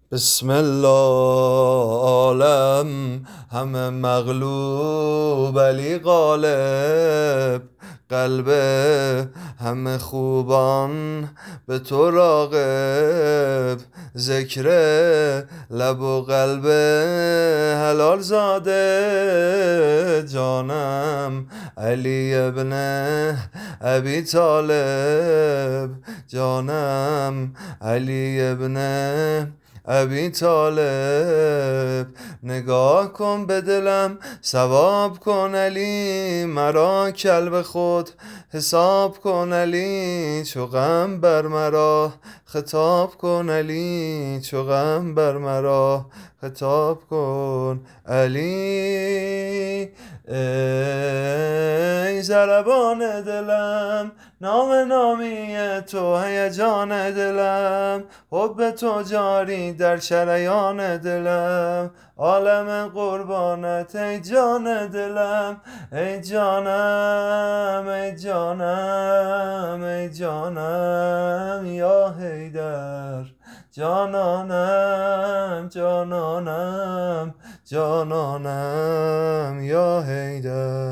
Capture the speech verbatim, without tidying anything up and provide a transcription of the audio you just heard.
بسم الله عالم همه مغلوب علی غالب، قلب همه خوبان به تو راغب، ذکر لب و قلب حلال زاده، جانم علی ابن ابی طالب، جانم علی ابن ابی طالب. نگاه کن به دلم ثواب کن علی، مرا کلب خود حساب کن علی، چو غم بر مرا خطاب کن علی، چو غم بر مرا خطاب کن علی. ای ضربان دلم نام نامی تو، هیجان دلم حب تو جاری در شریان دلم، عالم قربانت ای جان دلم، ای جانم ای جانم ای جانم یا حیدر، جانانم جانانم جانانم یا حیدر.